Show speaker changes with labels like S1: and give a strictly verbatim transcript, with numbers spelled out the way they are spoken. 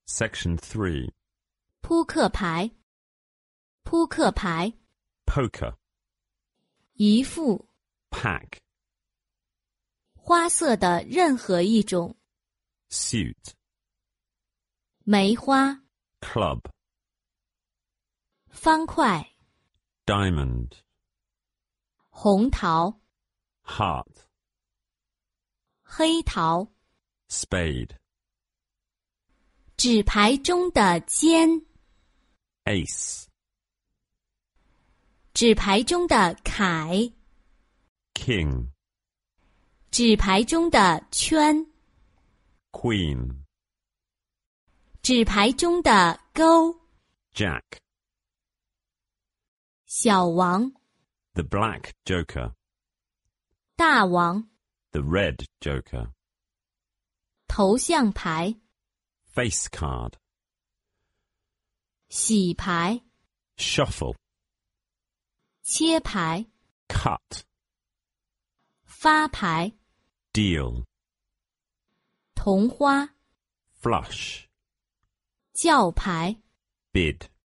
S1: Section three.
S2: 扑克牌，扑克牌，
S1: Poker.
S2: 一副，
S1: Pack.
S2: 花色的任何一种，
S1: Suit.
S2: 梅花，
S1: Club.
S2: 方块，
S1: Diamond.
S2: 红桃，
S1: Heart.
S2: 黑桃，
S1: Spade.
S2: 纸牌中的尖，
S1: Ace.
S2: 纸牌中的凯，
S1: King.
S2: 纸牌中的圈，
S1: Queen.
S2: 纸牌中的勾，
S1: Jack.
S2: 小王，
S1: The black joker.
S2: 大王，
S1: The red joker.
S2: 头像牌，
S1: Face card.
S2: 洗牌，
S1: Shuffle.
S2: 切牌，
S1: Cut.
S2: 发牌，
S1: Deal.
S2: 同花，
S1: Flush.
S2: 叫牌。
S1: Bid.